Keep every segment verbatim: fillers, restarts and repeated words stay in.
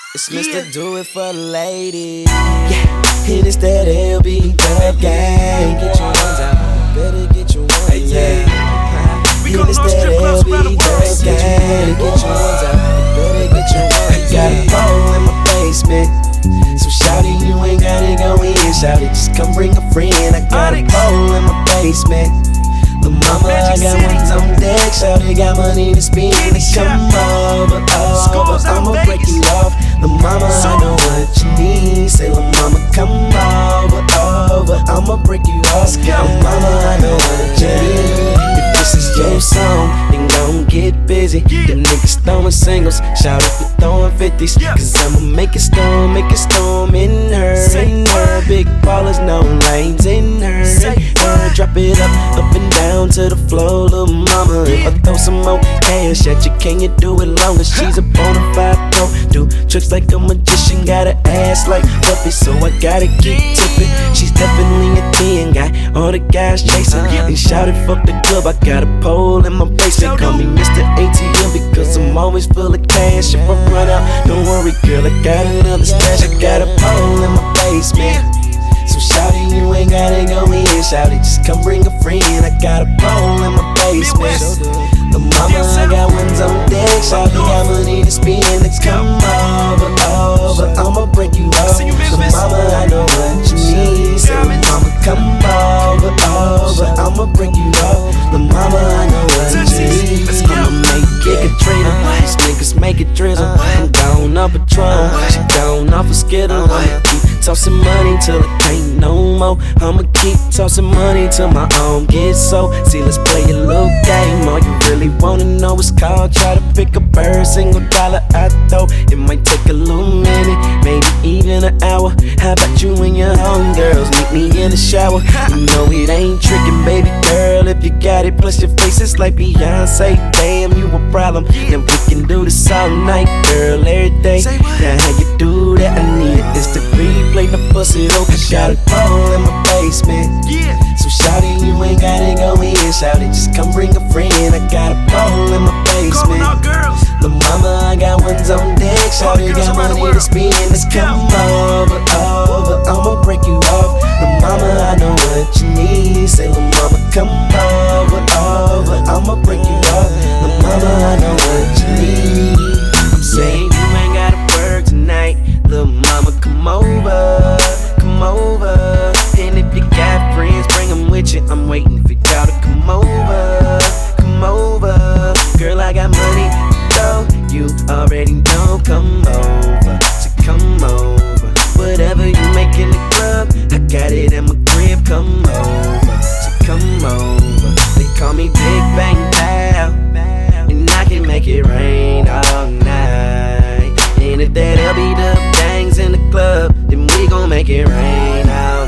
It's Mister Do It For The Ladies. Yeah, and it's that L B the gang. Get your ones out, better get your ones out. Yeah. We gon' launch strip clubs around the world. Gang. Get your ones out, better get your ones out. Got a bowl in my basement, so shawty, you ain't gotta go in. Shawty, just come bring a friend. I got a bowl in my basement. The mama, I got ones on deck. Shawty got money to spend. Come over, over, I'ma break you off. The mama, I know what you need. Say, la mama, come over, over, I'ma break you off. The mama, I know what you need. If this is your song, then gon' get busy. The niggas throwing singles, shout out for throwing fifties. Cause I'ma make it storm, make it storm in her, in her. Big ballers, no lanes in her, in her. Drop it up, up and down to the floor, little mama. If I throw some more cash at you, can you do it longer? She's a bona fide pro, do tricks like a magician, got an ass like Buffy, so I gotta keep tipping. She's definitely a ten, got all the guys chasing. And shouted, fuck the club, I got a pole in my basement. Call me Mister A T M because I'm always full of cash. If I run out, don't worry, girl, I got another stash. I got a pole in my basement, so shawty, you ain't gotta go in. Shawty, just come bring a friend. I got a pole in my basement. The mama, I got ones on deck. Shawty got money to spend. Come over, over, I'ma break you off. The mama, I know what you need. Say, mama, come over, over, I'ma break you off. The mama, I know what you need. I'ma make it a trader. These niggas make it drizzle. I'm gone off a Patron, she gone off a Skittle. I'ma keep tossing money till it can't no more. I'ma keep tossing money till my arm gets so. See, let's play a little game. All you really wanna know is called try to pick up every single dollar I throw. It might take a little minute, maybe even an hour. How about you and your homegirls meet me in the shower? You know it ain't tricking, baby girl, if you got it. Plus your face is like Beyonce. Damn, you a problem. Then we can do this all night, girl, every day. Now how you do that? I need it. It's the replay, the pussy open. Got a pole in my basement, so shawty, you ain't gotta go in. Shawty, just come bring a friend. I got a pole in my basement. The mama, I got ones on deck. Shawty got money to spend. Let's come over, over, I'ma break you off. The mama, I know what you need. Say, la mama, come over, over, I'ma break you off. The mama, I know what you need. I'm saying you ain't gotta work tonight. Little mama, come over, come over. And if you got friends, bring them with you. I'm waiting for y'all to come over, come over. Girl, I got money, so you already know. Come over, so come over. Whatever you make in the club, I got it in my crib. Come over, so come over. They call me Big Bang Pal, and I can make it rain all night. And if that L B the bangs in the club, then we gon' make it rain all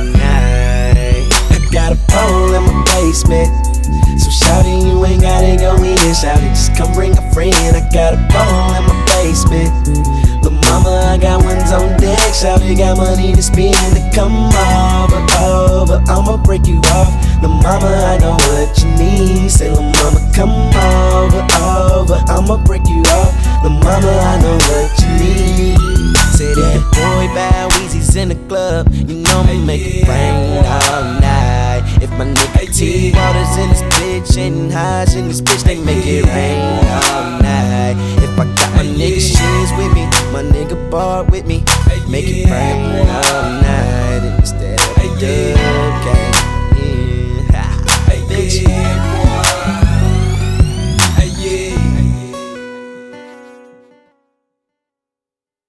night. I got a pole in my basement, so shawty, you ain't gotta go in. Shawty, just come bring a friend. I got a pole in my basement. The mama, I got ones on deck. Shawty got money to spend. Come over, over, I'ma break you off. The mama, I know what you need. Say, la mama, come over, over, I'ma break you off. The mama, I know what you need. Say that boy Bow Weezy's in the club, you know me make it rain all night. If my nigga T Waters in this bitch and Hodge in this bitch, they make it rain all night. If I got my nigga Shiz with me, my nigga Bart with me, make it rain all